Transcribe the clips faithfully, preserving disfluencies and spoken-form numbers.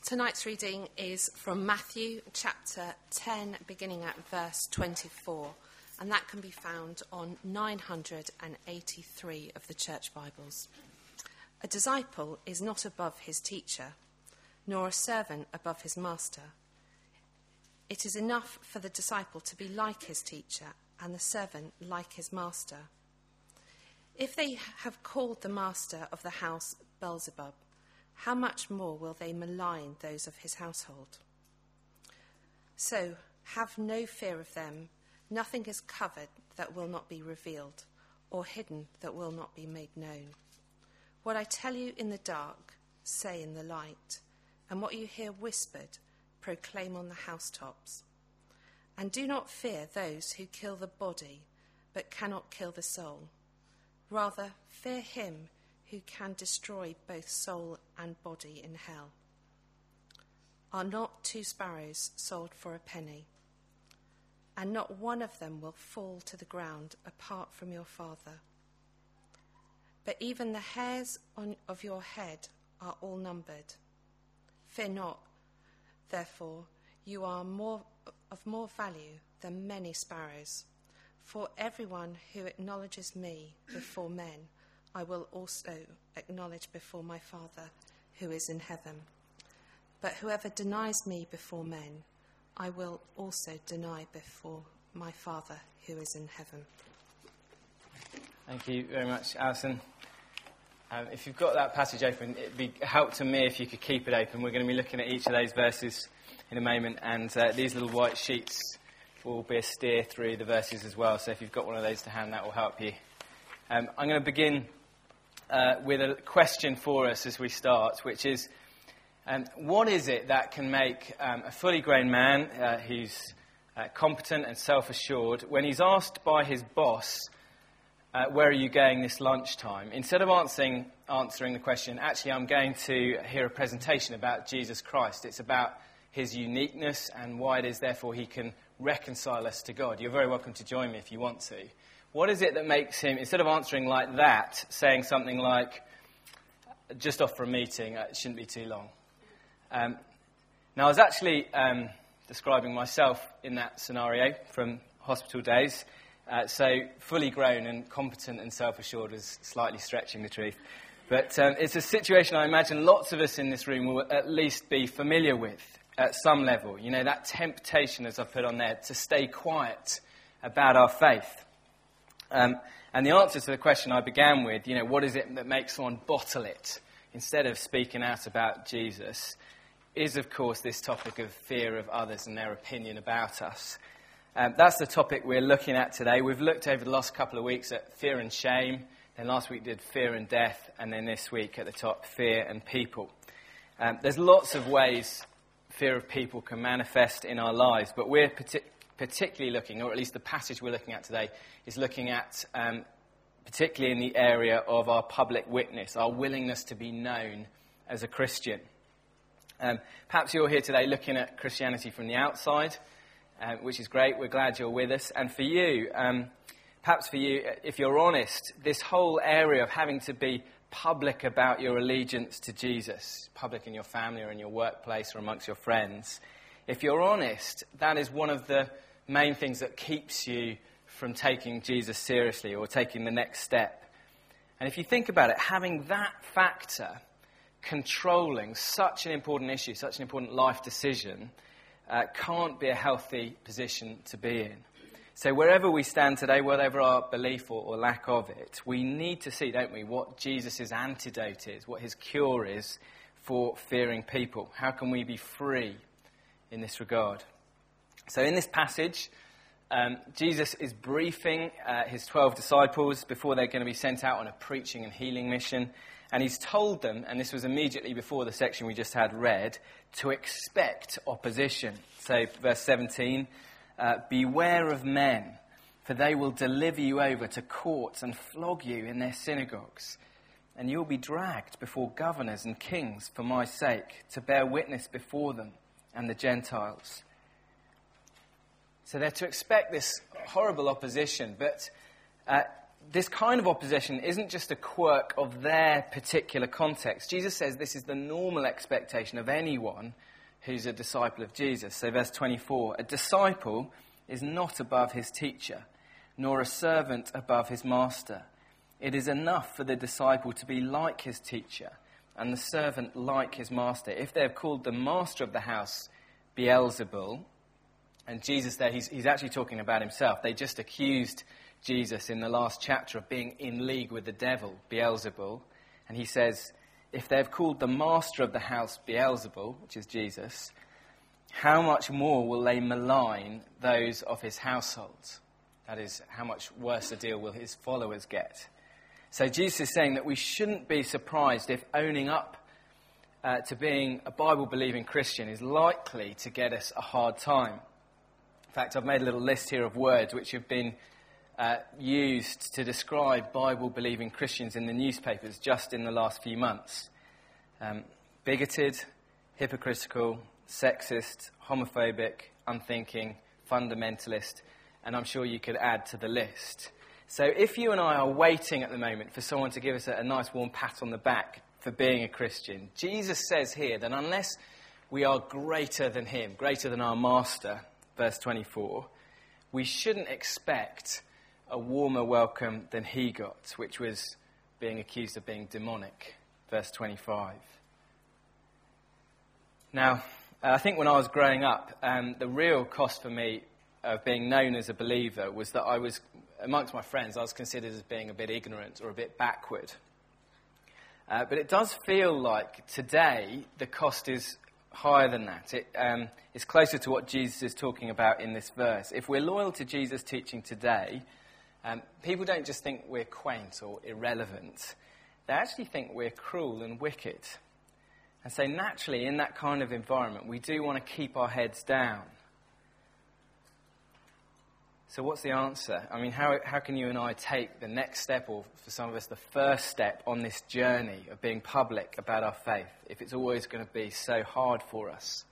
Tonight's reading is from Matthew chapter ten, beginning at verse twenty-four, and that can be found on nine hundred eighty-three of the Church Bibles. A disciple is not above his teacher, nor a servant above his master. It is enough for the disciple to be like his teacher, and the servant like his master. If they have called the master of the house Beelzebub, how much more will they malign those of his household? So have no fear of them. Nothing is covered that will not be revealed, or hidden that will not be made known. What I tell you in the dark, say in the light, and what you hear whispered, proclaim on the housetops. And do not fear those who kill the body, but cannot kill the soul. Rather, fear him who can destroy both soul and body in hell. Are not two sparrows sold for a penny? And not one of them will fall to the ground apart from your Father. But even the hairs on, of your head are all numbered. Fear not, therefore, you are more of more value than many sparrows. For everyone who acknowledges me before men, I will also acknowledge before my Father who is in heaven. But whoever denies me before men, I will also deny before my Father who is in heaven. Thank you very much, Alison. Um, if you've got that passage open, it'd be a help to me if you could keep it open. We're going to be looking at each of those verses in a moment, and uh, these little white sheets will be a steer through the verses as well. So if you've got one of those to hand, that will help you. Um, I'm going to begin Uh, with a question for us as we start, which is, um, what is it that can make um, a fully grown man uh, who's uh, competent and self-assured, when he's asked by his boss, uh, where are you going this lunchtime, instead of answering, answering the question, actually I'm going to hear a presentation about Jesus Christ. It's about his uniqueness and why it is therefore he can reconcile us to God. You're very welcome to join me if you want to. What is it that makes him, instead of answering like that, saying something like, just off for a meeting, it shouldn't be too long. Um, now, I was actually um, describing myself in that scenario from hospital days. Uh, so fully grown and competent and self-assured is slightly stretching the truth. But um, it's a situation I imagine lots of us in this room will at least be familiar with at some level. You know, that temptation, as I've put on there, to stay quiet about our faith. Um, and the answer to the question I began with, you know, what is it that makes someone bottle it instead of speaking out about Jesus, is, of course, this topic of fear of others and their opinion about us. Um, that's the topic we're looking at today. We've looked over the last couple of weeks at fear and shame. Then last week did fear and death. And then this week at the top, fear and people. Um, there's lots of ways fear of people can manifest in our lives, but we're particularly particularly looking, or at least the passage we're looking at today, is looking at, um, particularly in the area of our public witness, our willingness to be known as a Christian. Um, perhaps you're here today looking at Christianity from the outside, uh, which is great. We're glad you're with us. And for you, um, perhaps for you, if you're honest, this whole area of having to be public about your allegiance to Jesus, public in your family or in your workplace or amongst your friends, if you're honest, that is one of the main things that keeps you from taking Jesus seriously or taking the next step. And if you think about it, having that factor controlling such an important issue, such an important life decision, uh, can't be a healthy position to be in. So wherever we stand today, whatever our belief or, or lack of it, we need to see, don't we, what Jesus' antidote is, what his cure is for fearing people. How can we be free in this regard? So in this passage, um, Jesus is briefing uh, his twelve disciples before they're going to be sent out on a preaching and healing mission. And he's told them, and this was immediately before the section we just had read, to expect opposition. So verse seventeen, uh, beware of men, for they will deliver you over to courts and flog you in their synagogues. And you'll be dragged before governors and kings for my sake, to bear witness before them and the Gentiles. So they're to expect this horrible opposition, but uh, this kind of opposition isn't just a quirk of their particular context. Jesus says this is the normal expectation of anyone who's a disciple of Jesus. So verse twenty-four, a disciple is not above his teacher, nor a servant above his master. It is enough for the disciple to be like his teacher, and the servant like his master. If they have called the master of the house Beelzebul, and Jesus there, he's, he's actually talking about himself. They just accused Jesus in the last chapter of being in league with the devil, Beelzebul. And he says, if they have called the master of the house Beelzebul, which is Jesus, how much more will they malign those of his household? That is, how much worse a deal will his followers get? So Jesus is saying that we shouldn't be surprised if owning up uh, to being a Bible-believing Christian is likely to get us a hard time. In fact, I've made a little list here of words which have been uh, used to describe Bible-believing Christians in the newspapers just in the last few months. Um, bigoted, hypocritical, sexist, homophobic, unthinking, fundamentalist, and I'm sure you could add to the list. So if you and I are waiting at the moment for someone to give us a, a nice warm pat on the back for being a Christian, Jesus says here that unless we are greater than him, greater than our master, verse twenty-four, we shouldn't expect a warmer welcome than he got, which was being accused of being demonic, verse twenty-five. Now, I think when I was growing up, um, the real cost for me of being known as a believer was that I was, amongst my friends, I was considered as being a bit ignorant or a bit backward. Uh, but it does feel like today the cost is higher than that. It um, is closer to what Jesus is talking about in this verse. If we're loyal to Jesus' teaching today, um, people don't just think we're quaint or irrelevant. They actually think we're cruel and wicked. And so naturally, in that kind of environment, we do want to keep our heads down. So what's the answer? I mean, how how can you and I take the next step, or for some of us, the first step on this journey of being public about our faith, if it's always going to be so hard for us?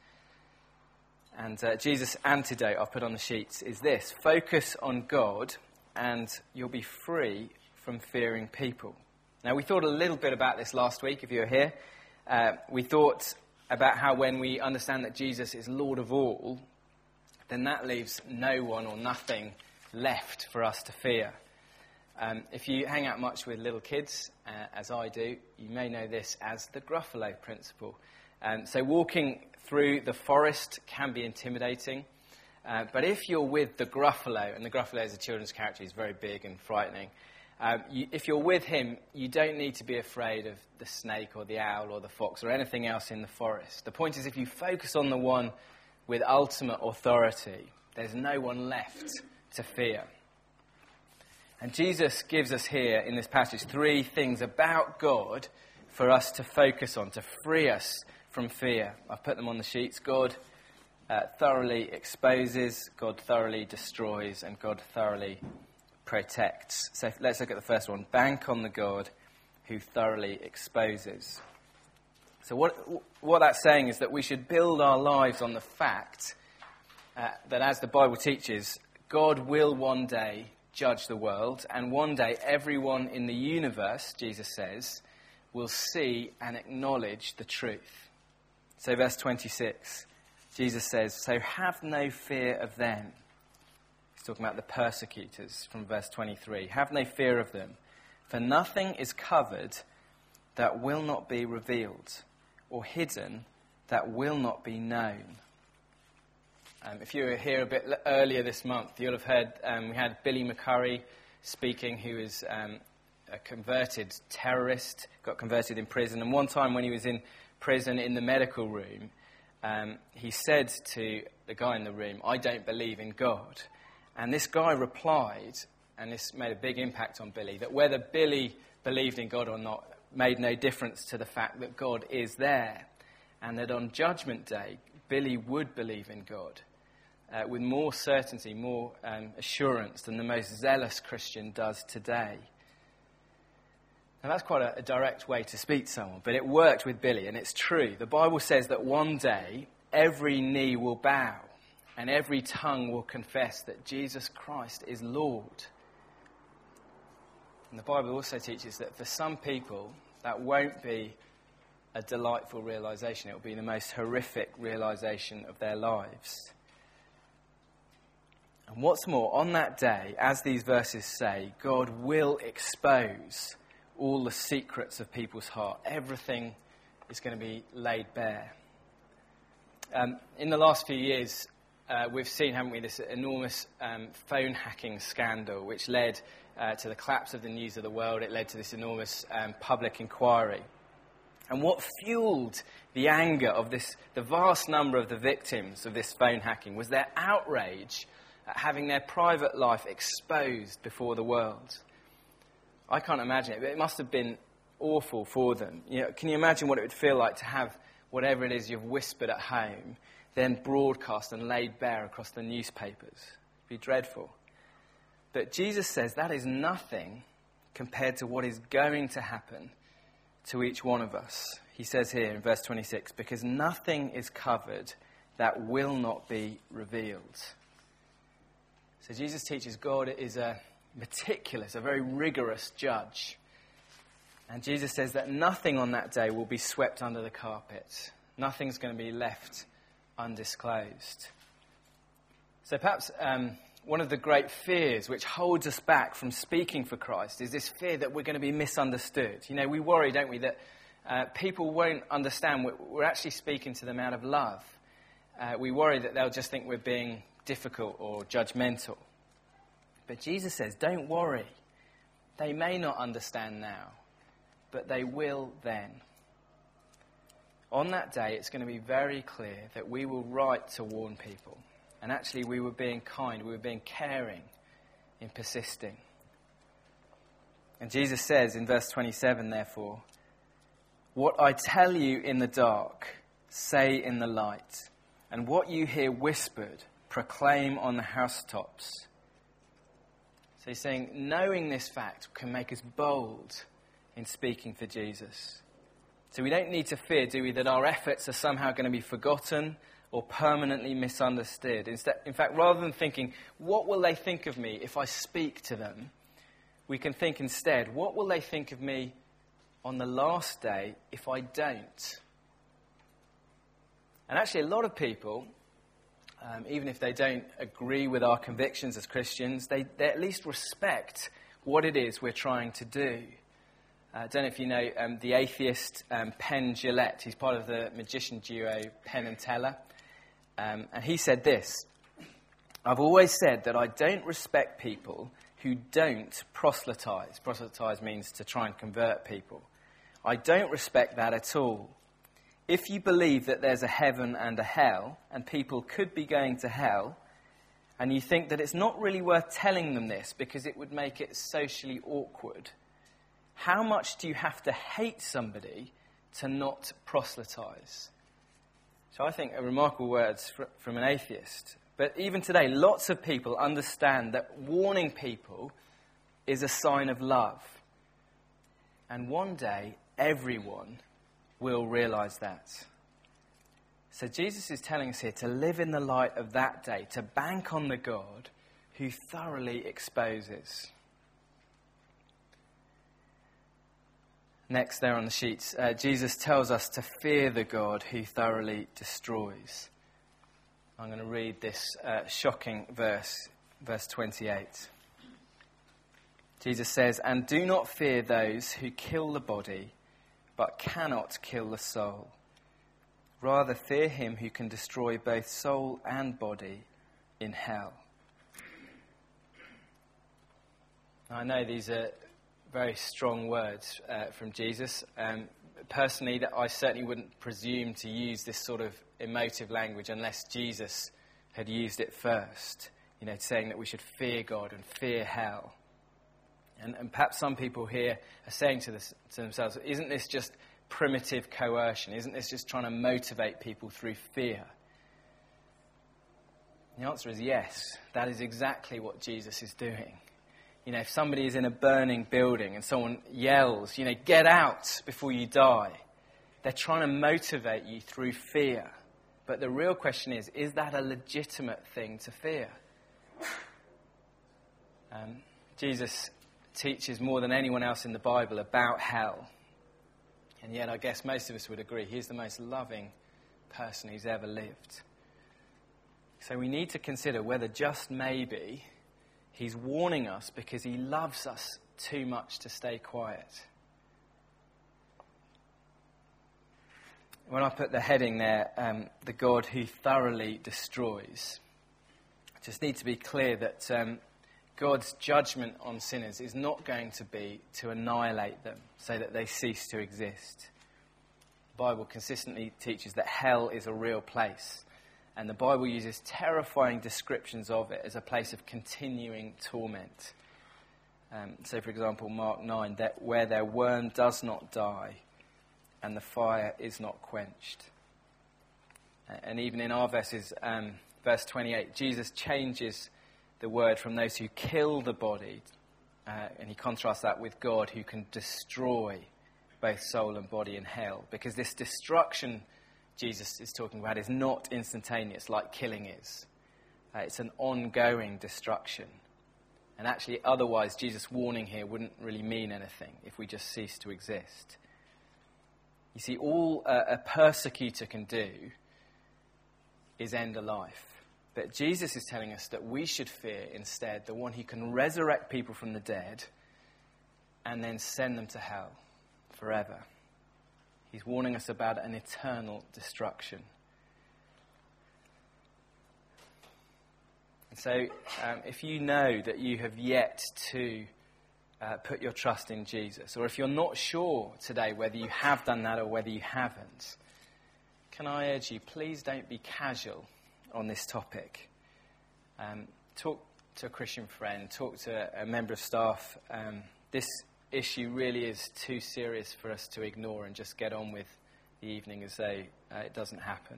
And uh, Jesus' antidote I've put on the sheets is this: focus on God and you'll be free from fearing people. Now, we thought a little bit about this last week, if you were here. Uh, we thought about how when we understand that Jesus is Lord of all, then that leaves no one or nothing left for us to fear. Um, if you hang out much with little kids, uh, as I do, you may know this as the Gruffalo principle. Um, so walking through the forest can be intimidating, uh, but if you're with the Gruffalo, and the Gruffalo is a children's character, he's very big and frightening, um, you, if you're with him, you don't need to be afraid of the snake or the owl or the fox or anything else in the forest. The point is, if you focus on the one with ultimate authority, there's no one left to fear. And Jesus gives us here in this passage three things about God for us to focus on, to free us from fear. I've put them on the sheets. God uh, thoroughly exposes, God thoroughly destroys, and God thoroughly protects. So let's look at the first one. Bank on the God who thoroughly exposes. So what what that's saying is that we should build our lives on the fact uh, that, as the Bible teaches, God will one day judge the world, and one day everyone in the universe, Jesus says, will see and acknowledge the truth. So verse twenty-six, Jesus says, so have no fear of them. He's talking about the persecutors from verse twenty-three. Have no fear of them, for nothing is covered that will not be revealed, or hidden that will not be known. Um, if you were here a bit l- earlier this month, you'll have heard um, we had Billy McCurry speaking, who is um, a converted terrorist, got converted in prison. And one time when he was in prison in the medical room, um, he said to the guy in the room, I don't believe in God. And this guy replied, and this made a big impact on Billy, that whether Billy believed in God or not made no difference to the fact that God is there, and that on Judgment Day, Billy would believe in God uh, with more certainty, more um, assurance than the most zealous Christian does today. Now, that's quite a, a direct way to speak to someone, but it worked with Billy, and it's true. The Bible says that one day, every knee will bow, and every tongue will confess that Jesus Christ is Lord. And the Bible also teaches that for some people, that won't be a delightful realization. It will be the most horrific realization of their lives. And what's more, on that day, as these verses say, God will expose all the secrets of people's heart. Everything is going to be laid bare. Um, in the last few years, uh, we've seen, haven't we, this enormous um, phone hacking scandal, which led uh, to the collapse of the News of the World. It led to this enormous um, public inquiry. And what fueled the anger of this, the vast number of the victims of this phone hacking, was their outrage at having their private life exposed before the world. I can't imagine it, but it must have been awful for them. You know, can you imagine what it would feel like to have whatever it is you've whispered at home, then broadcast and laid bare across the newspapers? It'd be dreadful. But Jesus says that is nothing compared to what is going to happen to each one of us. He says here in verse twenty-six, because nothing is covered that will not be revealed. So Jesus teaches God is a meticulous, a very rigorous judge. And Jesus says that nothing on that day will be swept under the carpet. Nothing's going to be left undisclosed. So perhaps um, one of the great fears which holds us back from speaking for Christ is this fear that we're going to be misunderstood. You know, we worry, don't we, that uh, people won't understand we're, we're actually speaking to them out of love. Uh, we worry that they'll just think we're being difficult or judgmental. But Jesus says, don't worry. They may not understand now, but they will then. On that day, it's going to be very clear that we will write to warn people. And actually, we were being kind, we were being caring in persisting. And Jesus says in verse twenty-seven, therefore, what I tell you in the dark, say in the light. And what you hear whispered, proclaim on the housetops. So he's saying, knowing this fact can make us bold in speaking for Jesus. So we don't need to fear, do we, that our efforts are somehow going to be forgotten or permanently misunderstood. Instead, in fact, rather than thinking, what will they think of me if I speak to them? We can think instead, what will they think of me on the last day if I don't? And actually, a lot of people, um, even if they don't agree with our convictions as Christians, they, they at least respect what it is we're trying to do. I uh, don't know if you know um, the atheist um, Penn Jillette. He's part of the magician duo Penn and Teller. Um, and he said this, I've always said that I don't respect people who don't proselytize. Proselytize means to try and convert people. I don't respect that at all. If you believe that there's a heaven and a hell, and people could be going to hell, and you think that it's not really worth telling them this because it would make it socially awkward, how much do you have to hate somebody to not proselytize? So I think are remarkable words from an atheist. But even today, lots of people understand that warning people is a sign of love. And one day, everyone will realize that. So Jesus is telling us here to live in the light of that day, to bank on the God who thoroughly exposes. Next there on the sheets, uh, Jesus tells us to fear the God who thoroughly destroys. I'm going to read this uh, shocking verse, verse twenty-eight. Jesus says, and do not fear those who kill the body, but cannot kill the soul. Rather fear him who can destroy both soul and body in hell. Now, I know these are very strong words uh, from Jesus. Um, personally, that I certainly wouldn't presume to use this sort of emotive language unless Jesus had used it first. You know, saying that we should fear God and fear hell. And, and perhaps some people here are saying to, this, to themselves, isn't this just primitive coercion? Isn't this just trying to motivate people through fear? The answer is yes. That is exactly what Jesus is doing. You know, if somebody is in a burning building and someone yells, you know, get out before you die, they're trying to motivate you through fear. But the real question is, is that a legitimate thing to fear? Um, Jesus teaches more than anyone else in the Bible about hell. And yet I guess most of us would agree he's the most loving person who's ever lived. So we need to consider whether just maybe he's warning us because he loves us too much to stay quiet. When I put the heading there, um, the God who thoroughly destroys, I just need to be clear that um, God's judgment on sinners is not going to be to annihilate them so that they cease to exist. The Bible consistently teaches that hell is a real place. And the Bible uses terrifying descriptions of it as a place of continuing torment. Um, so, for example, Mark nine, that where their worm does not die and the fire is not quenched. And even in our verses, um, verse twenty-eight, Jesus changes the word from those who kill the body, uh, and he contrasts that with God who can destroy both soul and body in hell. Because this destruction Jesus is talking about is not instantaneous like killing is. Uh, it's an ongoing destruction. And actually, otherwise, Jesus' warning here wouldn't really mean anything if we just cease to exist. You see, all uh, a persecutor can do is end a life. But Jesus is telling us that we should fear instead the one who can resurrect people from the dead and then send them to hell forever. He's warning us about an eternal destruction. And so, um, if you know that you have yet to uh, put your trust in Jesus, or if you're not sure today whether you have done that or whether you haven't, can I urge you, please don't be casual on this topic. Um, talk to a Christian friend, talk to a member of staff. Um, this issue really is too serious for us to ignore and just get on with the evening as though uh, it doesn't happen.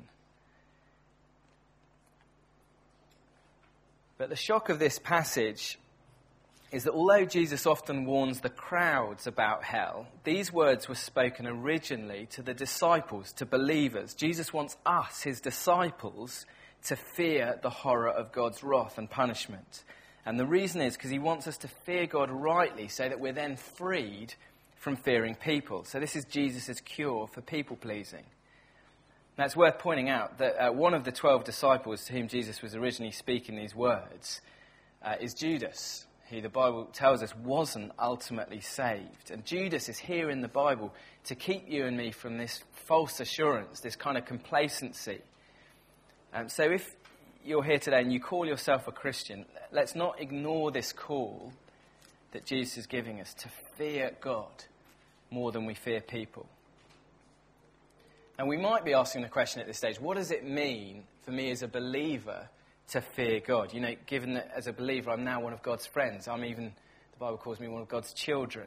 But the shock of this passage is that although Jesus often warns the crowds about hell, these words were spoken originally to the disciples, to believers. Jesus wants us, his disciples, to fear the horror of God's wrath and punishment. And the reason is because he wants us to fear God rightly so that we're then freed from fearing people. So this is Jesus' cure for people-pleasing. Now it's worth pointing out that uh, one of the twelve disciples to whom Jesus was originally speaking these words uh, is Judas, who the Bible tells us wasn't ultimately saved. And Judas is here in the Bible to keep you and me from this false assurance, this kind of complacency. Um, so if you're here today and you call yourself a Christian, let's not ignore this call that Jesus is giving us to fear God more than we fear people. And we might be asking the question at this stage, what does it mean for me as a believer to fear God? You know, given that as a believer I'm now one of God's friends, I'm even, the Bible calls me one of God's children.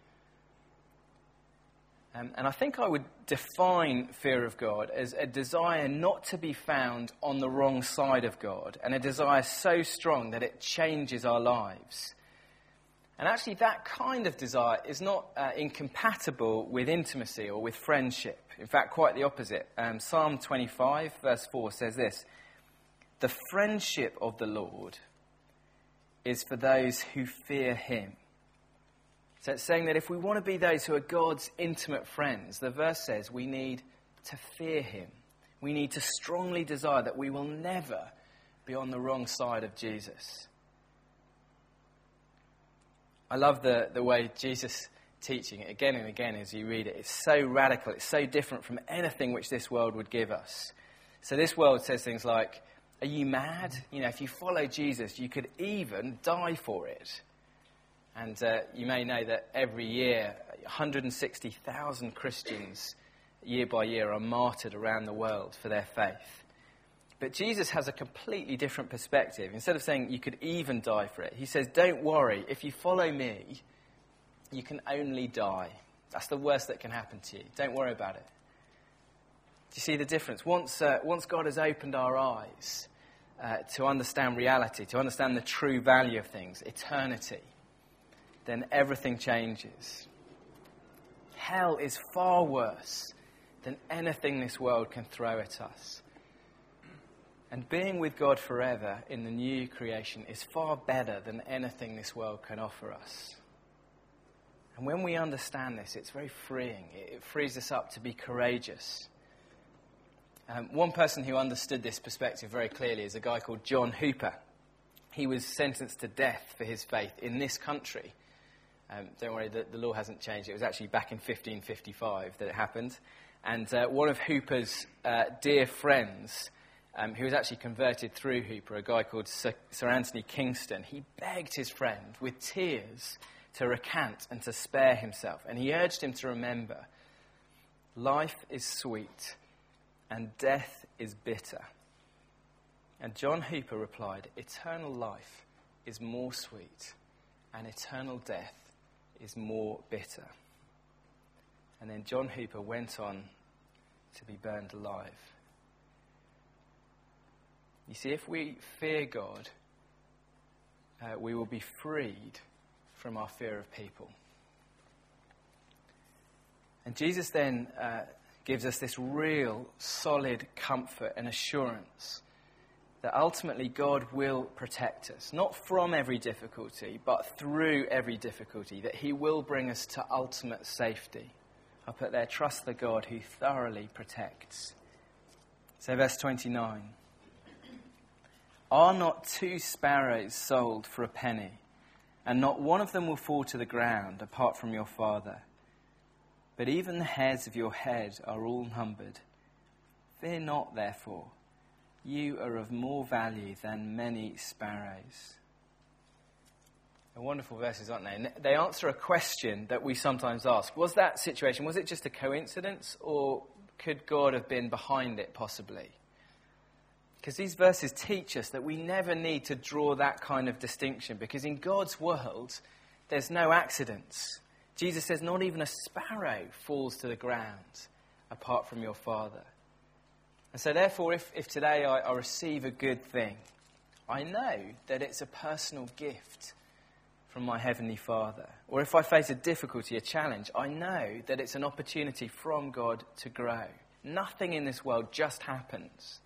Um, and I think I would define fear of God as a desire not to be found on the wrong side of God, and a desire so strong that it changes our lives. And actually that kind of desire is not uh, incompatible with intimacy or with friendship. In fact, quite the opposite. Um, Psalm twenty-five verse four says this: "The friendship of the Lord is for those who fear him." So it's saying that if we want to be those who are God's intimate friends, the verse says we need to fear him. We need to strongly desire that we will never be on the wrong side of Jesus. I love the, the way Jesus teaching it again and again as you read it. It's so radical. It's so different from anything which this world would give us. So this world says things like, are you mad? You know, if you follow Jesus, you could even die for it. And uh, you may know that every year, one hundred sixty thousand Christians, year by year, are martyred around the world for their faith. But Jesus has a completely different perspective. Instead of saying you could even die for it, he says, don't worry, if you follow me, you can only die. That's the worst that can happen to you. Don't worry about it. Do you see the difference? Once, uh, once God has opened our eyes uh, to understand reality, to understand the true value of things, eternity, then everything changes. Hell is far worse than anything this world can throw at us. And being with God forever in the new creation is far better than anything this world can offer us. And when we understand this, it's very freeing. It frees us up to be courageous. Um, one person who understood this perspective very clearly is a guy called John Hooper. He was sentenced to death for his faith in this country. Um, don't worry, the, the law hasn't changed. It was actually back in fifteen fifty-five that it happened. And uh, one of Hooper's uh, dear friends, um, who was actually converted through Hooper, a guy called Sir, Sir Anthony Kingston, he begged his friend with tears to recant and to spare himself. And he urged him to remember, life is sweet and death is bitter. And John Hooper replied, eternal life is more sweet and eternal death is more bitter. And then John Hooper went on to be burned alive. You see, if we fear God, uh, we will be freed from our fear of people. And Jesus then uh, gives us this real, solid comfort and assurance that ultimately God will protect us, not from every difficulty, but through every difficulty, that he will bring us to ultimate safety. I put there, trust the God who thoroughly protects. So verse twenty-nine. Are not two sparrows sold for a penny, and not one of them will fall to the ground apart from your Father? But even the hairs of your head are all numbered. Fear not, therefore. You are of more value than many sparrows. They're wonderful verses, aren't they? And they answer a question that we sometimes ask. Was that situation, was it just a coincidence, or could God have been behind it possibly? Because these verses teach us that we never need to draw that kind of distinction, because in God's world, there's no accidents. Jesus says not even a sparrow falls to the ground apart from your Father. And so therefore, if, if today I, I receive a good thing, I know that it's a personal gift from my Heavenly Father. Or if I face a difficulty, a challenge, I know that it's an opportunity from God to grow. Nothing in this world just happens.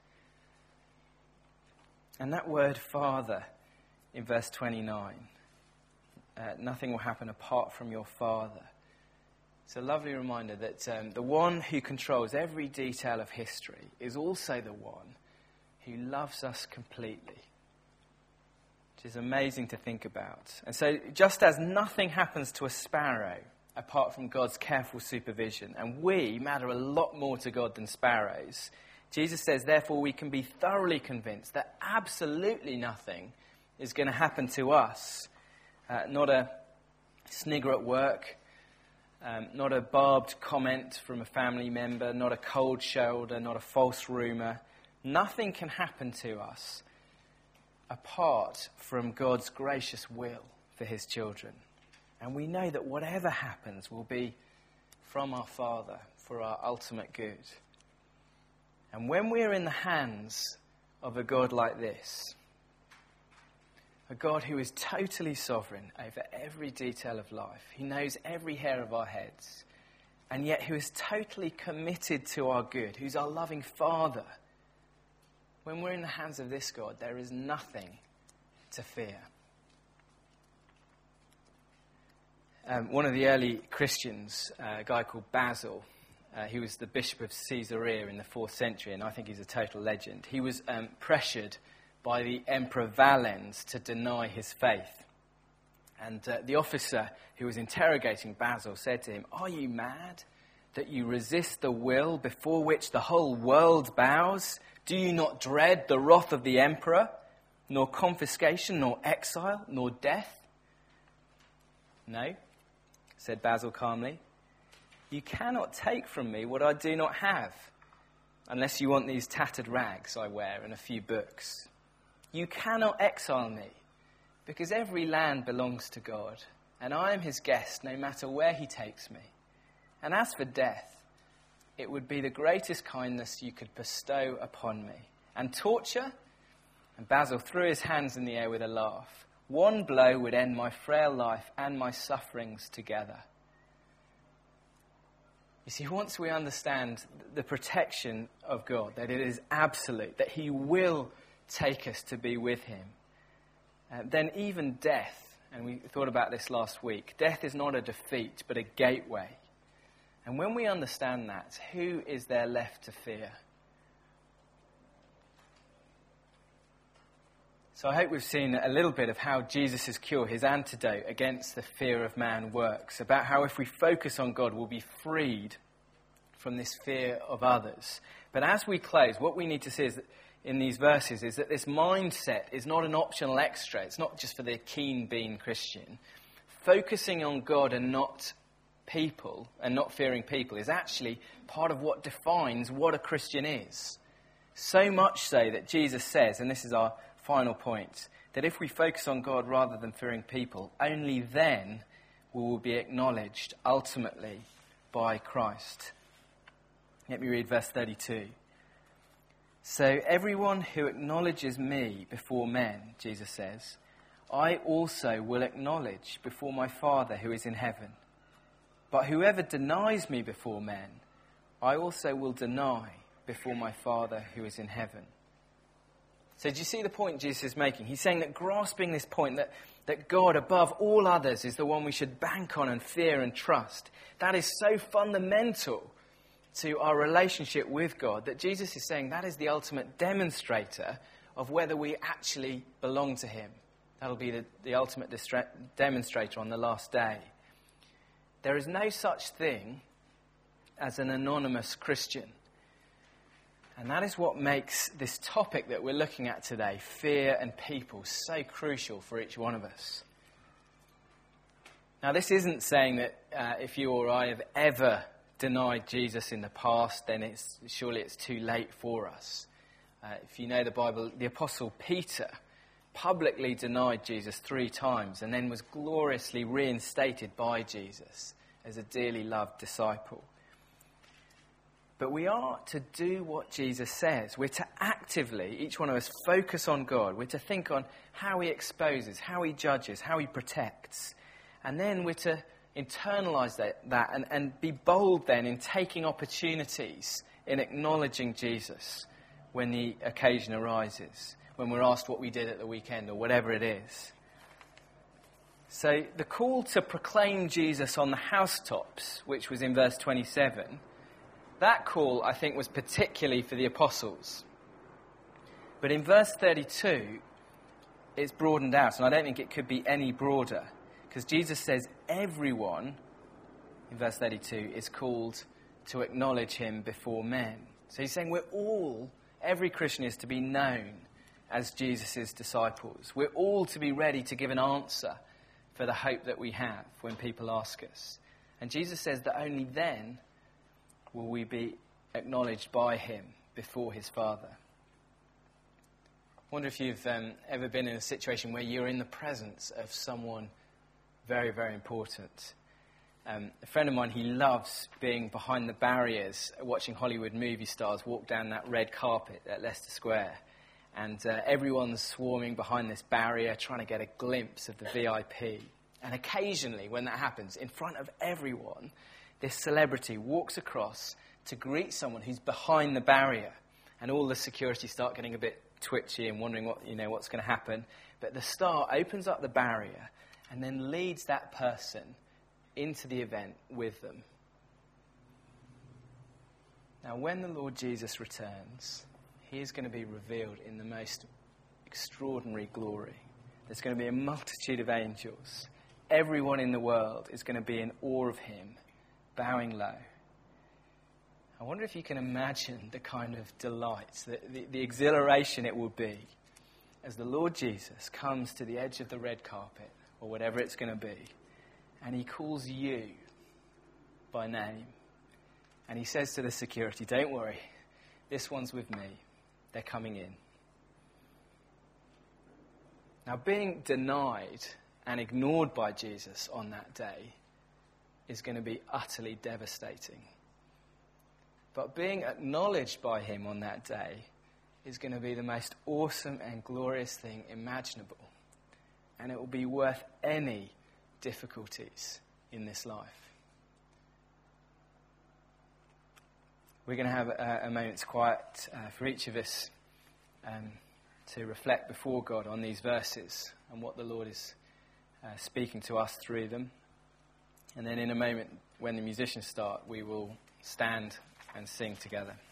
And that word Father in verse twenty-nine, uh, nothing will happen apart from your Father. It's a lovely reminder that um, the one who controls every detail of history is also the one who loves us completely. Which is amazing to think about. And so just as nothing happens to a sparrow apart from God's careful supervision, and we matter a lot more to God than sparrows, Jesus says, therefore, we can be thoroughly convinced that absolutely nothing is going to happen to us. Uh, not a snigger at work, um, not a barbed comment from a family member, not a cold shoulder, not a false rumour. Nothing can happen to us apart from God's gracious will for his children. And we know that whatever happens will be from our Father for our ultimate good. And when we're in the hands of a God like this, a God who is totally sovereign over every detail of life, he knows every hair of our heads, and yet who is totally committed to our good, who's our loving Father, when we're in the hands of this God, there is nothing to fear. Um, one of the early Christians, uh, a guy called Basil, uh, he was the Bishop of Caesarea in the fourth century, and I think he's a total legend. He was um, pressured by the Emperor Valens to deny his faith. And uh, the officer who was interrogating Basil said to him, "Are you mad that you resist the will before which the whole world bows? Do you not dread the wrath of the emperor, nor confiscation, nor exile, nor death?" "No," said Basil calmly. "You cannot take from me what I do not have, unless you want these tattered rags I wear and a few books. You cannot exile me, because every land belongs to God, and I am his guest no matter where he takes me. And as for death, it would be the greatest kindness you could bestow upon me. And torture?" And Basil threw his hands in the air with a laugh. "One blow would end my frail life and my sufferings together." You see, once we understand the protection of God, that it is absolute, that he will take us to be with him, uh, then even death and we thought about this last week, death is not a defeat, but a gateway. And when we understand that, who is there left to fear? So I hope we've seen a little bit of how Jesus' cure, his antidote against the fear of man works, about how if we focus on God, we'll be freed from this fear of others. But as we close, what we need to see is that in these verses is that this mindset is not an optional extra. It's not just for the keen bean Christian. Focusing on God and not people, and not fearing people, is actually part of what defines what a Christian is. So much so that Jesus says, and this is our final point, that if we focus on God rather than fearing people, only then we will be acknowledged ultimately by Christ. Let me read verse thirty-two. So everyone who acknowledges me before men, Jesus says, I also will acknowledge before my Father who is in heaven. But whoever denies me before men, I also will deny before my Father who is in heaven. So do you see the point Jesus is making? He's saying that grasping this point that, that God above all others is the one we should bank on and fear and trust. That is so fundamental to our relationship with God that Jesus is saying that is the ultimate demonstrator of whether we actually belong to him. That'll be the, the ultimate distra- demonstrator on the last day. There is no such thing as an anonymous Christian. And that is what makes this topic that we're looking at today, fear and people, so crucial for each one of us. Now, this isn't saying that uh, if you or I have ever denied Jesus in the past, then it's surely it's too late for us. Uh, if you know the Bible, the Apostle Peter publicly denied Jesus three times and then was gloriously reinstated by Jesus as a dearly loved disciple. But we are to do what Jesus says. We're to actively, each one of us, focus on God. We're to think on how he exposes, how he judges, how he protects. And then we're to internalize that, that and, and be bold then in taking opportunities in acknowledging Jesus when the occasion arises, when we're asked what we did at the weekend or whatever it is. So the call to proclaim Jesus on the housetops, which was in verse twenty-seven, that call, I think, was particularly for the apostles. But in verse thirty-two, it's broadened out, and I don't think it could be any broader, because Jesus says everyone, in verse thirty-two, is called to acknowledge him before men. So he's saying we're all, every Christian is to be known as Jesus' disciples. We're all to be ready to give an answer for the hope that we have when people ask us. And Jesus says that only then will we be acknowledged by him before his Father. I wonder if you've um, ever been in a situation where you're in the presence of someone very, very important. Um, a friend of mine, he loves being behind the barriers, watching Hollywood movie stars walk down that red carpet at Leicester Square. And uh, everyone's swarming behind this barrier, trying to get a glimpse of the V I P. And occasionally, when that happens, in front of everyone, this celebrity walks across to greet someone who's behind the barrier. And all the security start getting a bit twitchy and wondering what, you know, what's going to happen. But the star opens up the barrier and then leads that person into the event with them. Now, when the Lord Jesus returns, he is going to be revealed in the most extraordinary glory. There's going to be a multitude of angels. Everyone in the world is going to be in awe of him, bowing low. I wonder if you can imagine the kind of delight, the, the, the exhilaration it will be as the Lord Jesus comes to the edge of the red carpet, or whatever it's going to be, and he calls you by name. And he says to the security, don't worry, this one's with me. They're coming in. Now, being denied and ignored by Jesus on that day is going to be utterly devastating. But being acknowledged by him on that day is going to be the most awesome and glorious thing imaginable. And it will be worth any difficulties in this life. We're going to have a, a moment's quiet uh, for each of us um, to reflect before God on these verses and what the Lord is uh, speaking to us through them. And then in a moment, when the musicians start, we will stand and sing together.